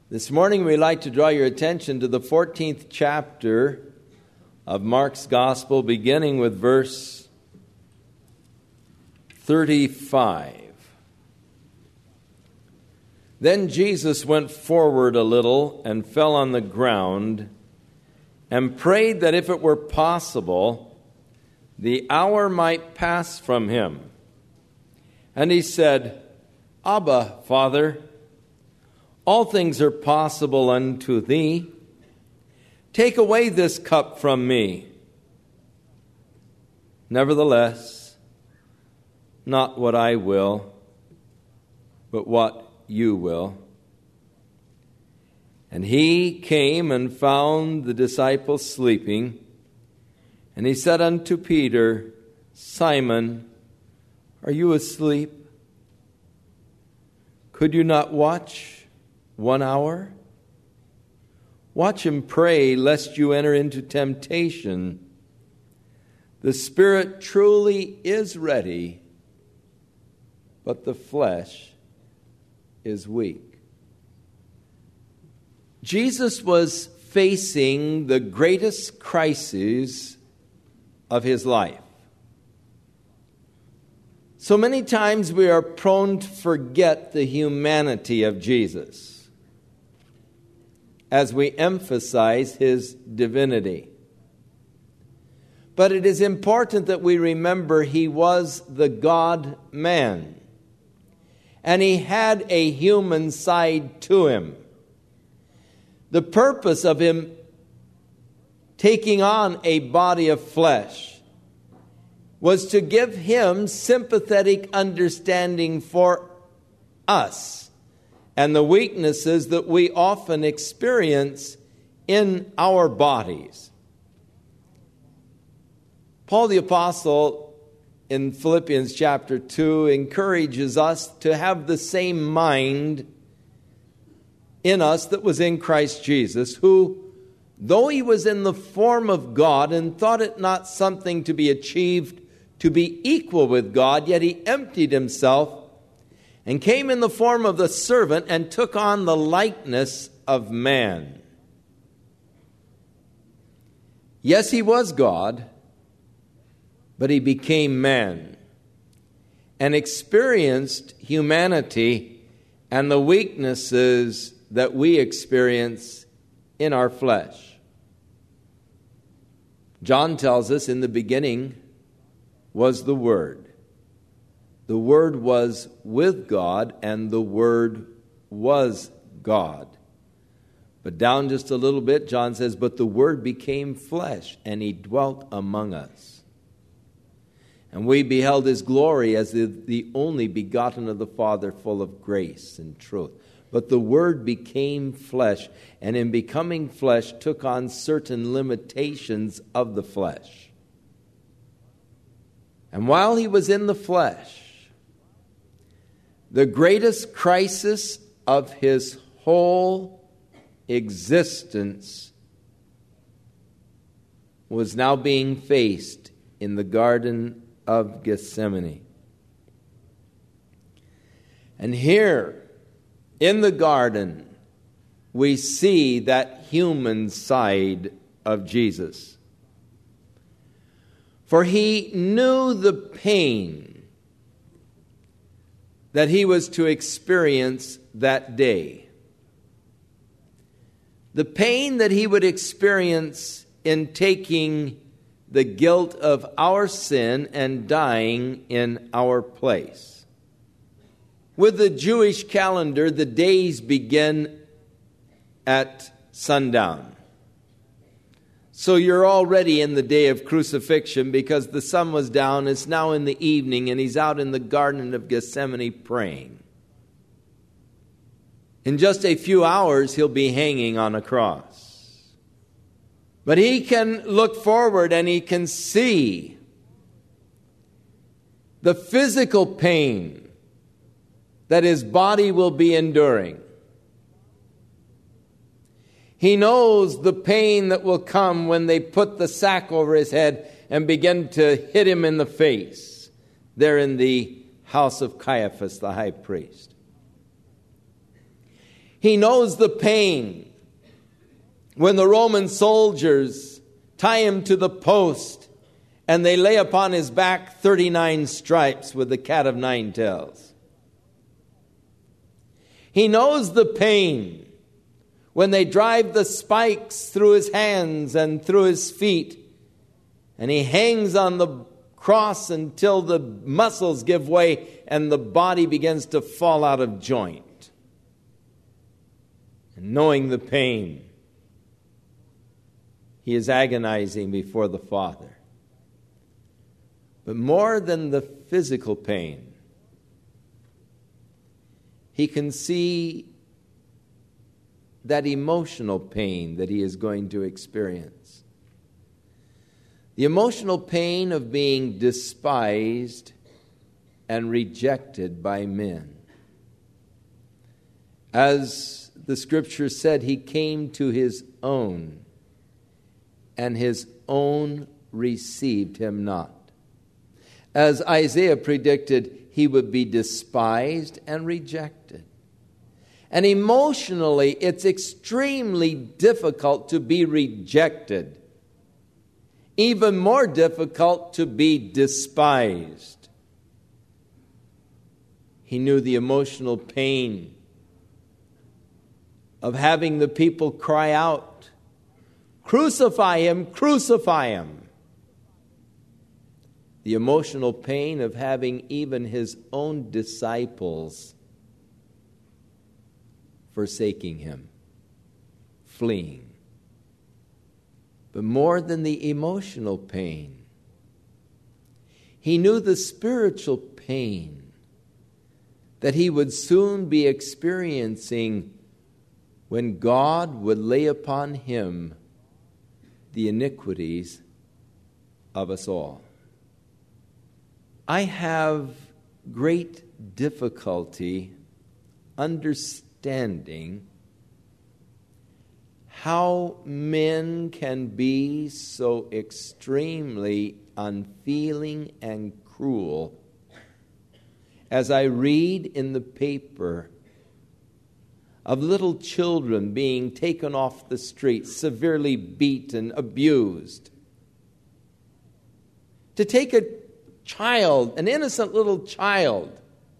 This morning we'd like to draw your attention to the 14th chapter of Mark's Gospel, beginning with verse 35. Then Jesus went forward a little and fell on the ground and prayed that if it were possible, the hour might pass from him. And he said, Abba, Father, all things are possible unto thee. Take away this cup from me. Nevertheless, not what I will, but what you will. And he came and found the disciples sleeping. And he said unto Peter, Simon, are you asleep? Could you not watch 1 hour? Watch and pray, lest you enter into temptation. The spirit truly is ready, but the flesh is weak. Jesus was facing the greatest crisis of his life. So many times we are prone to forget the humanity of Jesus as we emphasize his divinity. But it is important that we remember he was the God-man, and he had a human side to him. The purpose of him taking on a body of flesh was to give him sympathetic understanding for us and the weaknesses that we often experience in our bodies. Paul the Apostle in Philippians chapter 2 encourages us to have the same mind in us that was in Christ Jesus, who, though he was in the form of God and thought it not something to be achieved to be equal with God, yet he emptied himself and came in the form of the servant and took on the likeness of man. Yes, he was God, but he became man and experienced humanity and the weaknesses that we experience in our flesh. John tells us in the beginning was the Word. The Word was with God, and the Word was God. But down just a little bit, John says, but the Word became flesh, and he dwelt among us. And we beheld his glory as the only begotten of the Father, full of grace and truth. But the Word became flesh, and in becoming flesh took on certain limitations of the flesh. And while he was in the flesh, the greatest crisis of his whole existence was now being faced in the Garden of Gethsemane. And here, in the garden, we see that human side of Jesus. For he knew the pain that he was to experience that day. The pain that he would experience in taking the guilt of our sin and dying in our place. With the Jewish calendar, the days begin at sundown. So you're already in the day of crucifixion because the sun was down. It's now in the evening, and he's out in the Garden of Gethsemane praying. In just a few hours, he'll be hanging on a cross. But he can look forward and he can see the physical pain that his body will be enduring. He knows the pain that will come when they put the sack over his head and begin to hit him in the face there in the house of Caiaphas, the high priest. He knows the pain when the Roman soldiers tie him to the post and they lay upon his back 39 stripes with the cat of nine tails. He knows the pain when they drive the spikes through his hands and through his feet, and he hangs on the cross until the muscles give way and the body begins to fall out of joint. And knowing the pain, he is agonizing before the Father. But more than the physical pain, he can see that emotional pain that he is going to experience. The emotional pain of being despised and rejected by men. As the Scripture said, he came to his own, and his own received him not. As Isaiah predicted, he would be despised and rejected. And emotionally, it's extremely difficult to be rejected. Even more difficult to be despised. He knew the emotional pain of having the people cry out, "Crucify him, crucify him." The emotional pain of having even his own disciples forsaking him, fleeing. But more than the emotional pain, he knew the spiritual pain that he would soon be experiencing when God would lay upon him the iniquities of us all. I have great difficulty understanding how men can be so extremely unfeeling and cruel as I read in the paper of little children being taken off the streets, severely beaten, abused. To take a child, an innocent little child,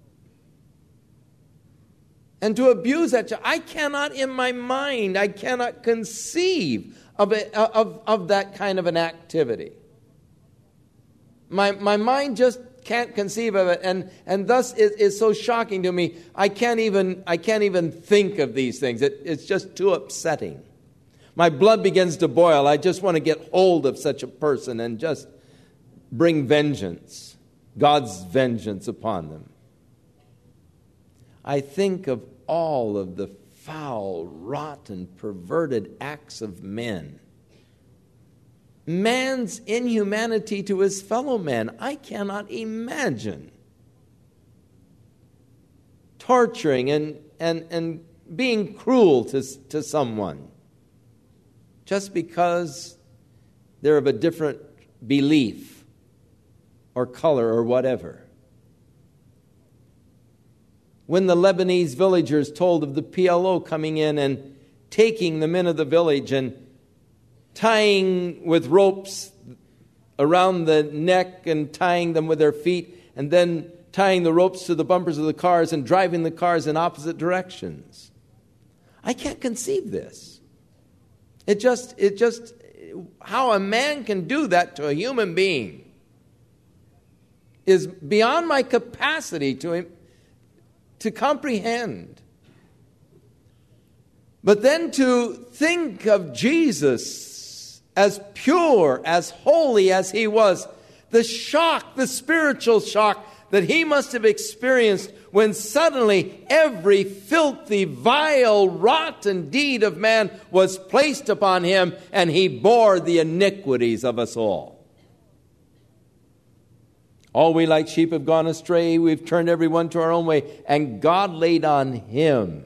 and to abuse that child, I cannot in my mind, I cannot conceive of that kind of an activity. My mind just can't conceive of it, and thus it is so shocking to me. I can't even think of these things. It's just too upsetting. My blood begins to boil. I just want to get hold of such a person and just bring vengeance, God's vengeance upon them. I think of all of the foul, rotten, perverted acts of men. Man's inhumanity to his fellow man. I cannot imagine torturing and being cruel to someone just because they're of a different belief or color or whatever. When the Lebanese villagers told of the PLO coming in and taking the men of the village and tying with ropes around the neck and tying them with their feet and then tying the ropes to the bumpers of the cars and driving the cars in opposite directions. I can't conceive this. It just how a man can do that to a human being is beyond my capacity to comprehend. But then to think of Jesus as pure, as holy as he was, the shock, the spiritual shock that he must have experienced when suddenly every filthy, vile, rotten deed of man was placed upon him and he bore the iniquities of us all. All we like sheep have gone astray. We've turned everyone to our own way. And God laid on him,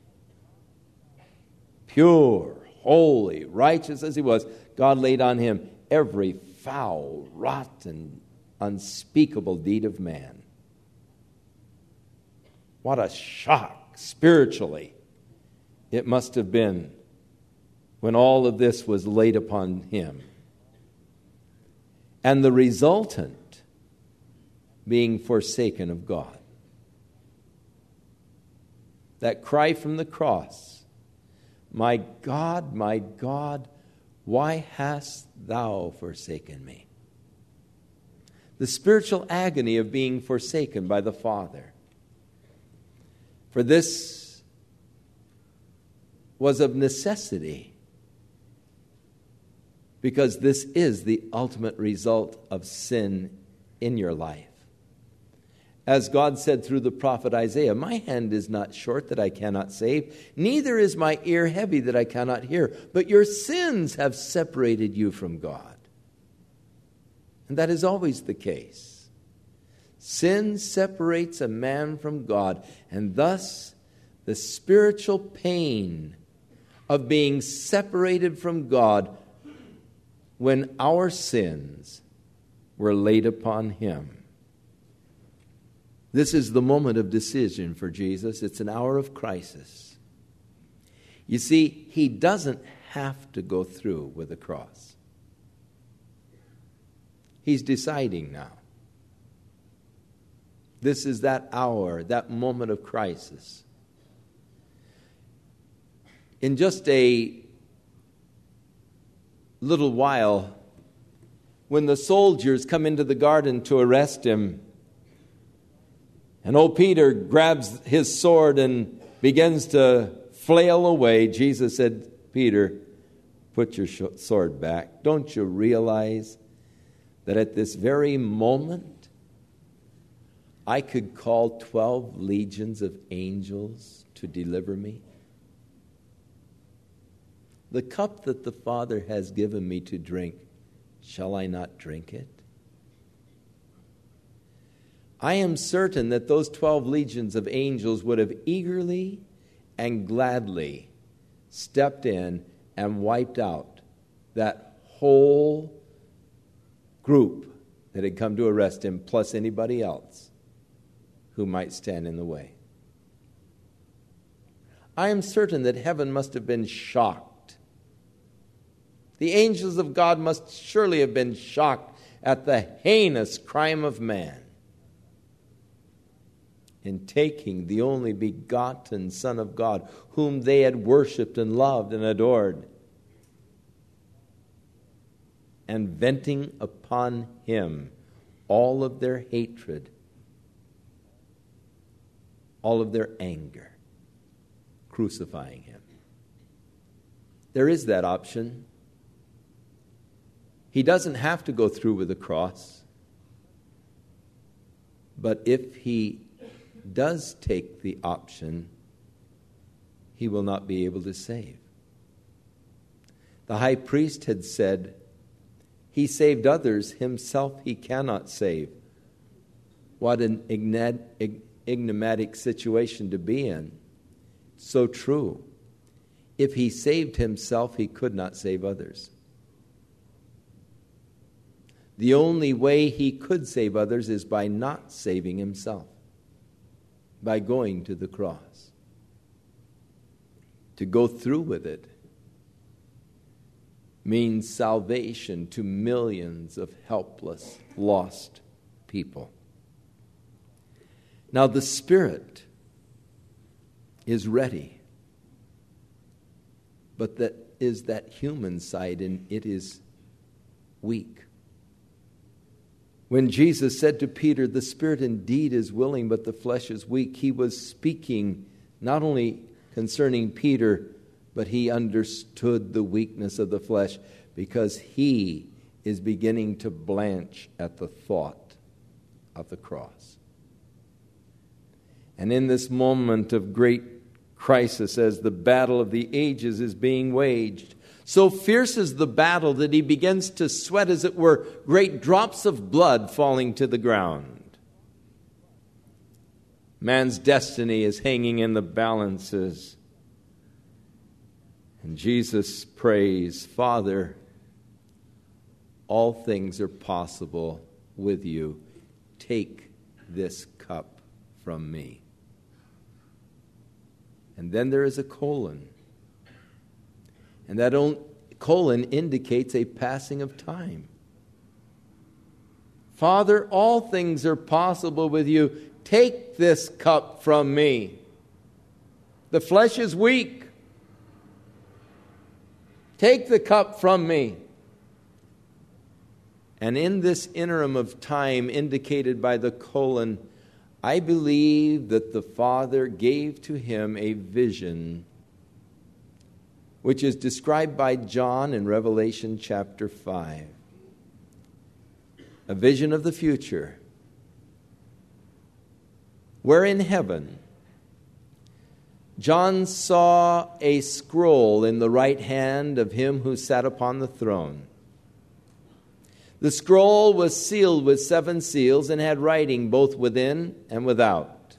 pure, holy, righteous as he was, God laid on him every foul, rotten, unspeakable deed of man. What a shock spiritually it must have been when all of this was laid upon him. And the resultant being forsaken of God. That cry from the cross, my God, why hast thou forsaken me? The spiritual agony of being forsaken by the Father. For this was of necessity, because this is the ultimate result of sin in your life. As God said through the prophet Isaiah, my hand is not short that I cannot save, neither is my ear heavy that I cannot hear, but your sins have separated you from God. And that is always the case. Sin separates a man from God, and thus the spiritual pain of being separated from God when our sins were laid upon him. This is the moment of decision for Jesus. It's an hour of crisis. You see, he doesn't have to go through with the cross. He's deciding now. This is that hour, that moment of crisis. In just a little while, when the soldiers come into the garden to arrest him, and old Peter grabs his sword and begins to flail away, Jesus said, Peter, put your sword back. Don't you realize that at this very moment, I could call 12 legions of angels to deliver me? The cup that the Father has given me to drink, shall I not drink it? I am certain that those 12 legions of angels would have eagerly and gladly stepped in and wiped out that whole group that had come to arrest him, plus anybody else who might stand in the way. I am certain that heaven must have been shocked. The angels of God must surely have been shocked at the heinous crime of man in taking the only begotten Son of God, whom they had worshipped and loved and adored, and venting upon him all of their hatred, all of their anger, crucifying him. There is that option. He doesn't have to go through with the cross. But if he does take the option, he will not be able to save. The high priest had said, he saved others, himself he cannot save. What an enigmatic situation to be in. So true. If he saved himself, he could not save others. The only way he could save others is by not saving himself, by going to the cross. To go through with it means salvation to millions of helpless, lost people. Now the Spirit is ready, but that is that human side, and it is weak. When Jesus said to Peter, the Spirit indeed is willing, but the flesh is weak, he was speaking not only concerning Peter, but he understood the weakness of the flesh, because he is beginning to blanch at the thought of the cross. And in this moment of great crisis, as the battle of the ages is being waged, so fierce is the battle that he begins to sweat, as it were, great drops of blood falling to the ground. Man's destiny is hanging in the balances. And Jesus prays, Father, all things are possible with you. Take this cup from me. And then there is a colon. And that colon indicates a passing of time. Father, all things are possible with you. Take this cup from me. The flesh is weak. Take the cup from me. And in this interim of time indicated by the colon, I believe that the Father gave to him a vision, which is described by John in Revelation chapter 5. A vision of the future, where in heaven, John saw a scroll in the right hand of him who sat upon the throne. The scroll was sealed with 7 seals and had writing both within and without.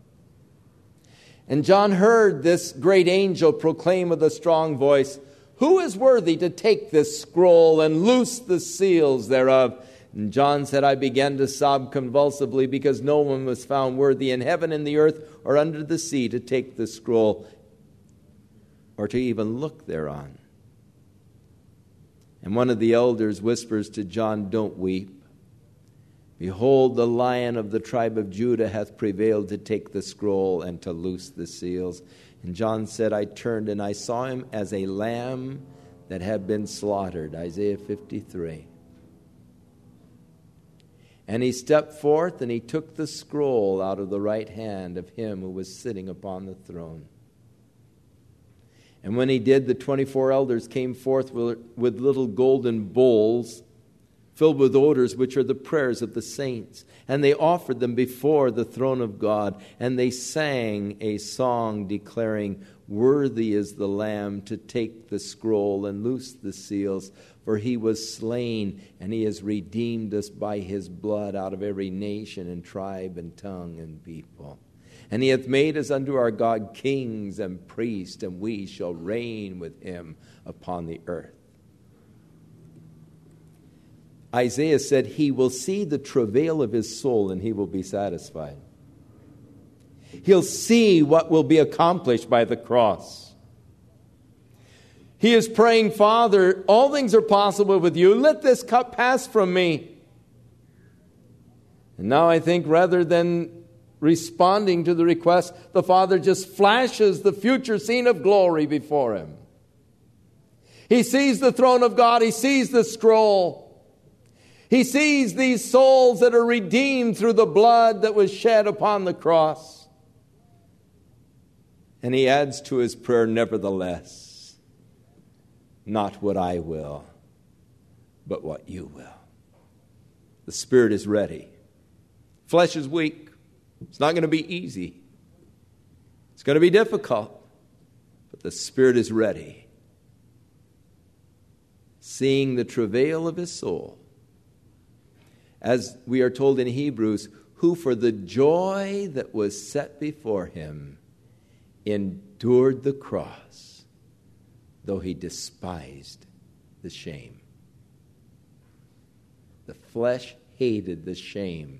And John heard this great angel proclaim with a strong voice, "Who is worthy to take this scroll and loose the seals thereof?" And John said, "I began to sob convulsively because no one was found worthy in heaven and the earth or under the sea to take the scroll or to even look thereon." And one of the elders whispers to John, "Don't weep. Behold, the Lion of the tribe of Judah hath prevailed to take the scroll and to loose the seals." And John said, "I turned and I saw him as a lamb that had been slaughtered." Isaiah 53. And he stepped forth and he took the scroll out of the right hand of him who was sitting upon the throne. And when he did, the 24 elders came forth with little golden bowls filled with odors, which are the prayers of the saints. And they offered them before the throne of God. And they sang a song declaring, "Worthy is the Lamb to take the scroll and loose the seals. For he was slain, and he has redeemed us by his blood out of every nation and tribe and tongue and people. And he hath made us unto our God kings and priests, and we shall reign with him upon the earth." Isaiah said, "He will see the travail of his soul, and he will be satisfied." He'll see what will be accomplished by the cross. He is praying, "Father, all things are possible with you. Let this cup pass from me." And now I think rather than responding to the request, the Father just flashes the future scene of glory before him. He sees the throne of God. He sees the scroll. He sees these souls that are redeemed through the blood that was shed upon the cross. And he adds to his prayer, "Nevertheless, not what I will, but what you will." The Spirit is ready. Flesh is weak. It's not going to be easy. It's going to be difficult. But the Spirit is ready. Seeing the travail of his soul. As we are told in Hebrews, who for the joy that was set before him endured the cross, though he despised the shame. The flesh hated the shame,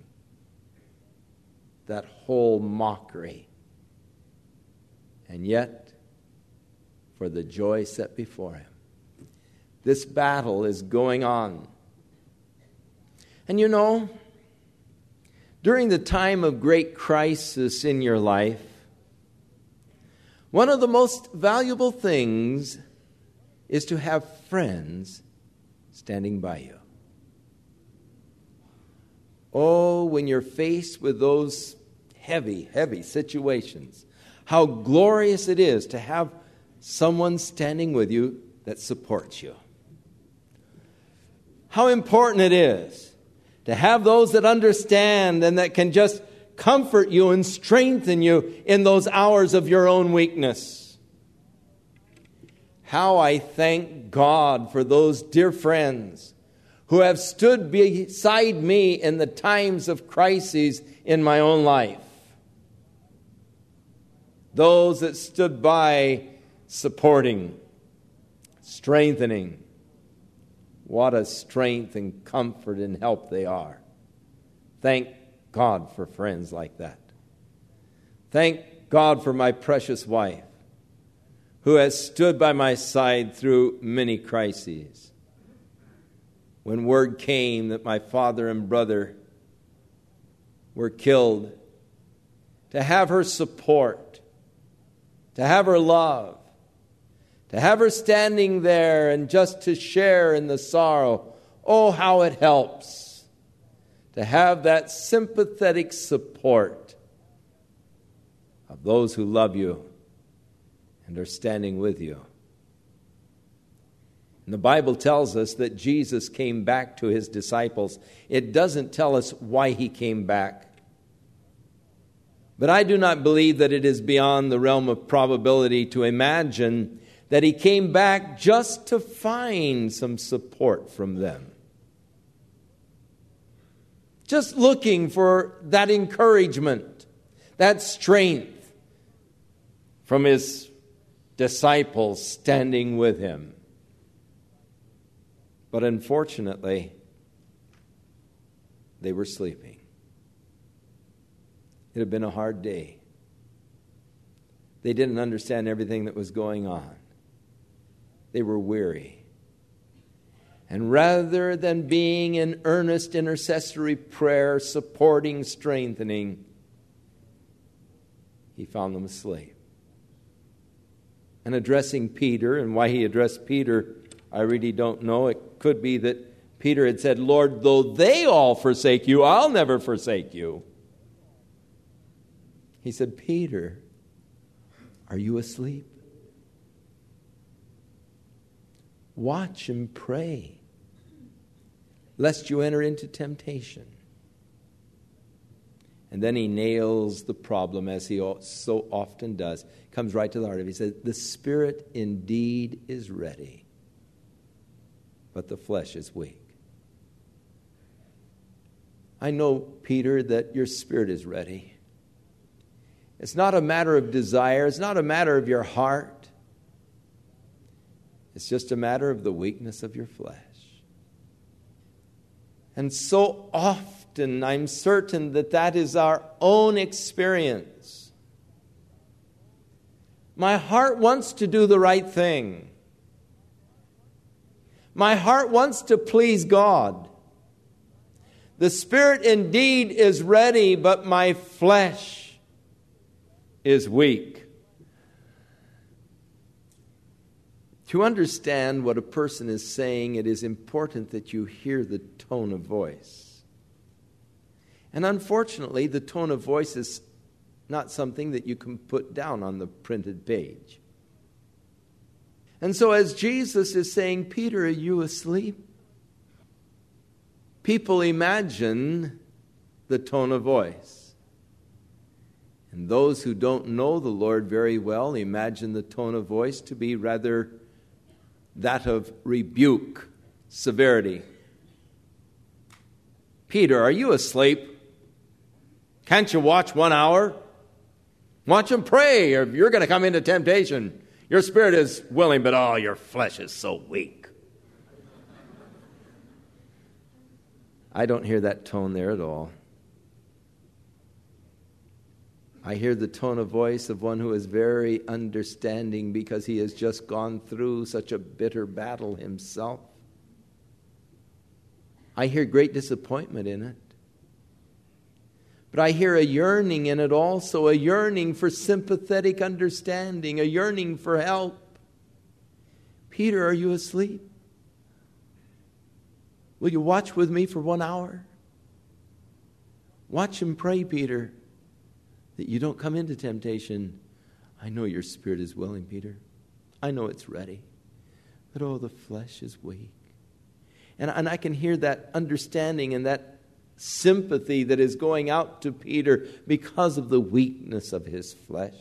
that whole mockery. And yet, for the joy set before him, this battle is going on. And you know, during the time of great crisis in your life, one of the most valuable things is to have friends standing by you. Oh, when you're faced with those heavy, heavy situations, how glorious it is to have someone standing with you that supports you. How important it is to have those that understand and that can just comfort you and strengthen you in those hours of your own weakness. How I thank God for those dear friends who have stood beside me in the times of crises in my own life. Those that stood by supporting, strengthening. What a strength and comfort and help they are. Thank God for friends like that. Thank God for my precious wife, who has stood by my side through many crises. When word came that my father and brother were killed, to have her support, to have her love, to have her standing there and just to share in the sorrow, oh, how it helps to have that sympathetic support of those who love you and are standing with you. And the Bible tells us that Jesus came back to his disciples. It doesn't tell us why he came back. But I do not believe that it is beyond the realm of probability to imagine that he came back just to find some support from them. Just looking for that encouragement, that strength from his disciples standing with him. But unfortunately, they were sleeping. It had been a hard day. They didn't understand everything that was going on. They were weary. And rather than being in earnest intercessory prayer, supporting, strengthening, he found them asleep. And addressing Peter, and why he addressed Peter, I really don't know. It could be that Peter had said, Lord, though they all forsake you, I'll never forsake you. He said, Peter, are you asleep? Watch and pray, lest you enter into temptation. And then he nails the problem, as he so often does. Comes right to the heart of it. He says, the spirit indeed is ready, but the flesh is weak. I know, Peter, that your spirit is ready. It's not a matter of desire. It's not a matter of your heart. It's just a matter of the weakness of your flesh. And so often, I'm certain that that is our own experience. My heart wants to do the right thing. My heart wants to please God. The spirit indeed is ready, but my flesh is weak. To understand what a person is saying, it is important that you hear the tone of voice. And unfortunately, the tone of voice is not something that you can put down on the printed page. And so as Jesus is saying, Peter, are you asleep? People imagine the tone of voice. And those who don't know the Lord very well imagine the tone of voice to be rather that of rebuke, severity. Peter, are you asleep? Can't you watch 1 hour? Watch and pray, or you're going to come into temptation. Your spirit is willing, but your flesh is so weak. I don't hear that tone there at all. I hear the tone of voice of one who is very understanding because he has just gone through such a bitter battle himself. I hear great disappointment in it. But I hear a yearning in it also, a yearning for sympathetic understanding, a yearning for help. Peter, are you asleep? Will you watch with me for 1 hour? Watch and pray, Peter, that you don't come into temptation. I know your spirit is willing, Peter. I know it's ready. But the flesh is weak. And I can hear that understanding and that sympathy that is going out to Peter because of the weakness of his flesh.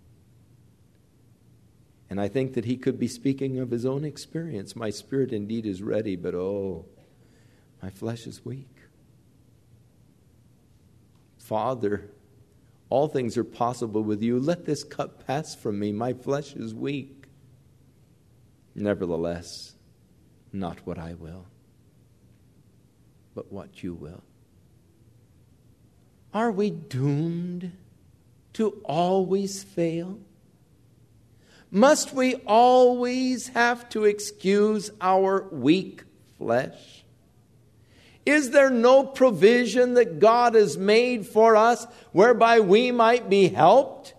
And I think that he could be speaking of his own experience. My spirit indeed is ready, but my flesh is weak. Father, all things are possible with you. Let this cup pass from me. My flesh is weak. Nevertheless, not what I will, but what you will. Are we doomed to always fail? Must we always have to excuse our weak flesh? Is there no provision that God has made for us whereby we might be helped?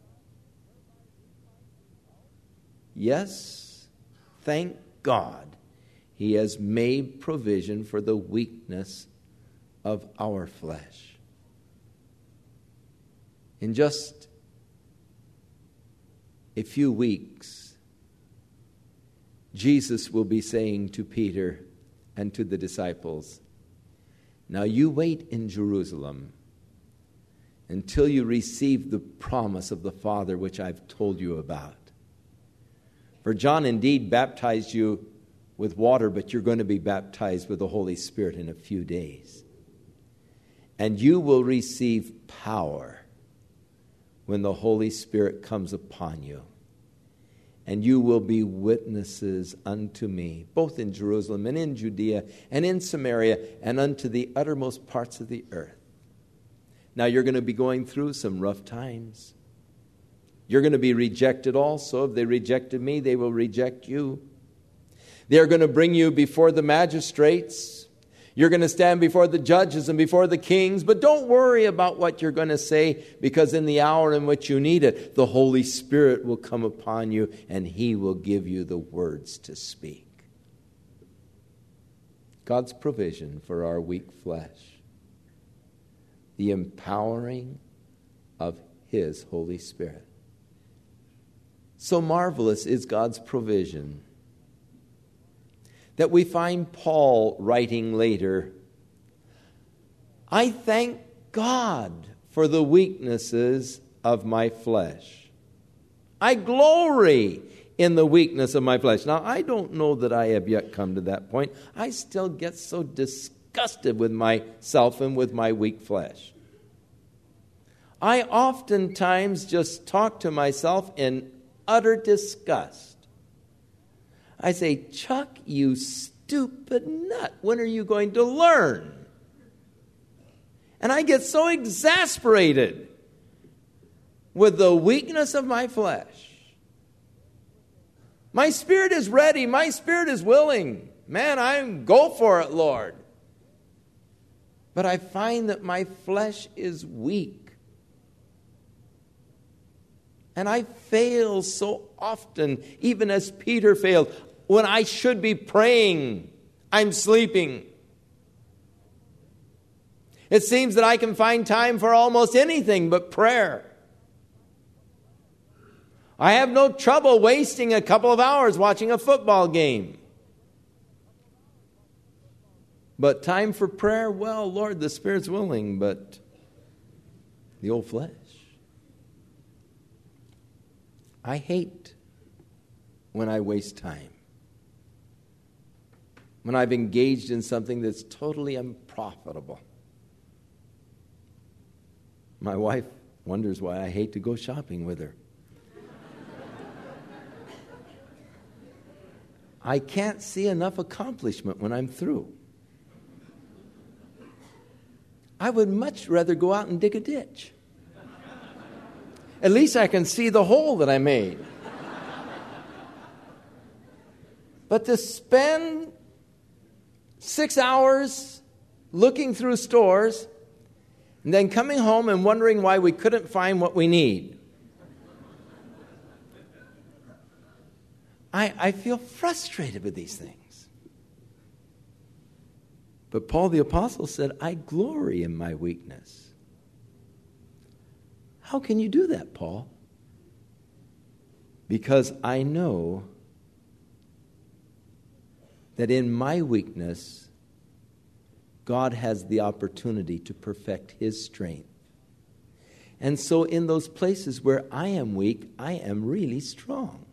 Yes, thank God, He has made provision for the weakness of our flesh. In just a few weeks, Jesus will be saying to Peter and to the disciples, "Now you wait in Jerusalem until you receive the promise of the Father which I've told you about. For John indeed baptized you with water, but you're going to be baptized with the Holy Spirit in a few days. And you will receive power when the Holy Spirit comes upon you. And you will be witnesses unto me, both in Jerusalem and in Judea and in Samaria and unto the uttermost parts of the earth." Now you're going to be going through some rough times. You're going to be rejected also. If they rejected me, they will reject you. They're going to bring you before the magistrates. You're going to stand before the judges and before the kings. But don't worry about what you're going to say, because in the hour in which you need it, the Holy Spirit will come upon you and He will give you the words to speak. God's provision for our weak flesh. The empowering of His Holy Spirit. So marvelous is God's provision that we find Paul writing later, "I thank God for the weaknesses of my flesh. I glory in the weakness of my flesh." Now, I don't know that I have yet come to that point. I still get so disgusted with myself and with my weak flesh. I oftentimes just talk to myself in utter disgust. I say, "Chuck, you stupid nut, when are you going to learn?" And I get so exasperated with the weakness of my flesh. My spirit is ready. My spirit is willing. Man, go for it, Lord. But I find that my flesh is weak. And I fail so often, even as Peter failed. When I should be praying, I'm sleeping. It seems that I can find time for almost anything but prayer. I have no trouble wasting a couple of hours watching a football game. But time for prayer, well, Lord, the Spirit's willing, but the old flesh. I hate when I waste time. When I've engaged in something that's totally unprofitable. My wife wonders why I hate to go shopping with her. I can't see enough accomplishment when I'm through. I would much rather go out and dig a ditch. At least I can see the hole that I made. But to spend 6 hours looking through stores and then coming home and wondering why we couldn't find what we need. I feel frustrated with these things. But Paul the Apostle said, "I glory in my weakness." How can you do that, Paul? Because I know that in my weakness, God has the opportunity to perfect His strength. And so in those places where I am weak, I am really strong.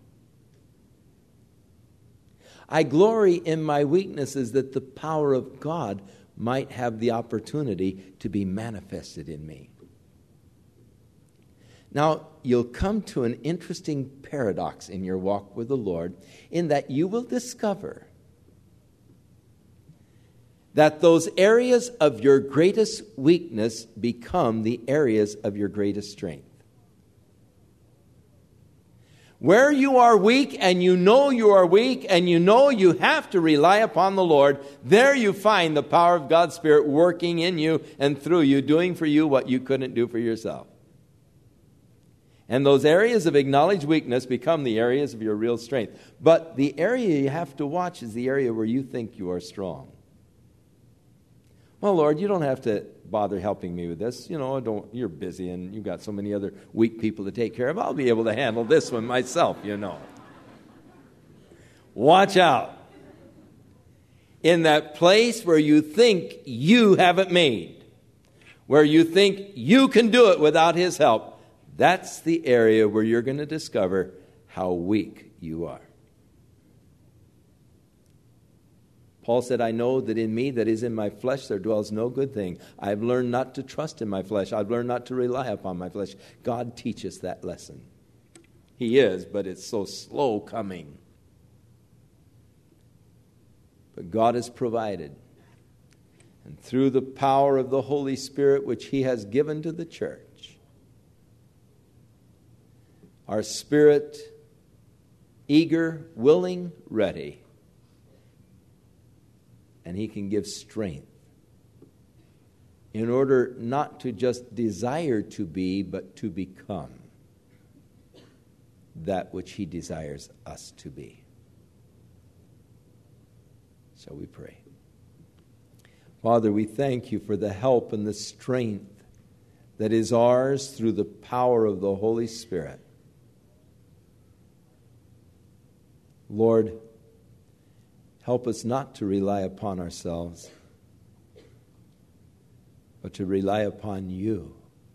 I glory in my weaknesses that the power of God might have the opportunity to be manifested in me. Now, you'll come to an interesting paradox in your walk with the Lord, in that you will discover that those areas of your greatest weakness become the areas of your greatest strength. Where you are weak and you know you are weak and you know you have to rely upon the Lord, there you find the power of God's Spirit working in you and through you, doing for you what you couldn't do for yourself. And those areas of acknowledged weakness become the areas of your real strength. But the area you have to watch is the area where you think you are strong. Well, Lord, you don't have to bother helping me with this. You're busy and you've got so many other weak people to take care of. I'll be able to handle this one myself, Watch out. In that place where you think you have it made, where you think you can do it without His help, that's the area where you're going to discover how weak you are. Paul said, I know that in me, that is in my flesh, there dwells no good thing. I've learned not to trust in my flesh. I've learned not to rely upon my flesh. God teaches that lesson. He is, but it's so slow coming. But God has provided. And through the power of the Holy Spirit, which He has given to the church, our spirit, eager, willing, ready, and He can give strength in order not to just desire to be, but to become that which He desires us to be. Shall we pray? Father, we thank You for the help and the strength that is ours through the power of the Holy Spirit. Lord, help us not to rely upon ourselves, but to rely upon You,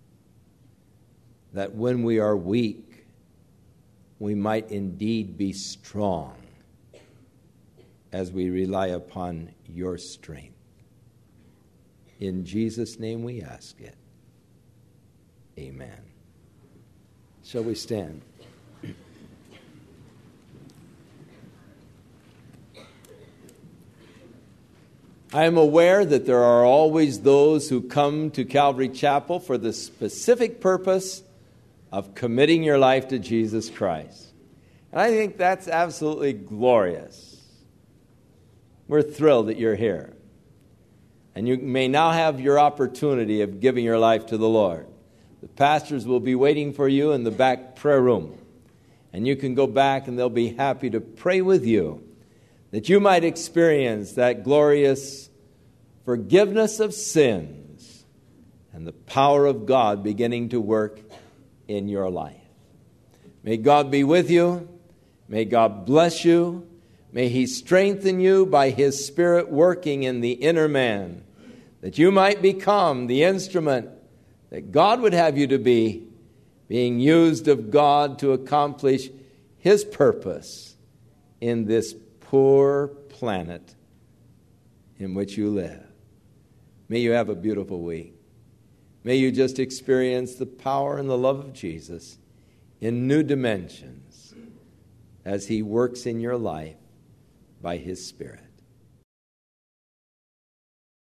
that when we are weak, we might indeed be strong as we rely upon Your strength. In Jesus' name we ask it. Amen. Shall we stand? I am aware that there are always those who come to Calvary Chapel for the specific purpose of committing your life to Jesus Christ. And I think that's absolutely glorious. We're thrilled that you're here. And you may now have your opportunity of giving your life to the Lord. The pastors will be waiting for you in the back prayer room. And you can go back and they'll be happy to pray with you, that you might experience that glorious forgiveness of sins and the power of God beginning to work in your life. May God be with you. May God bless you. May He strengthen you by His Spirit working in the inner man, that you might become the instrument that God would have you to be, being used of God to accomplish His purpose in this poor planet in which you live. May you have a beautiful week. May you just experience the power and the love of Jesus in new dimensions as He works in your life by His Spirit.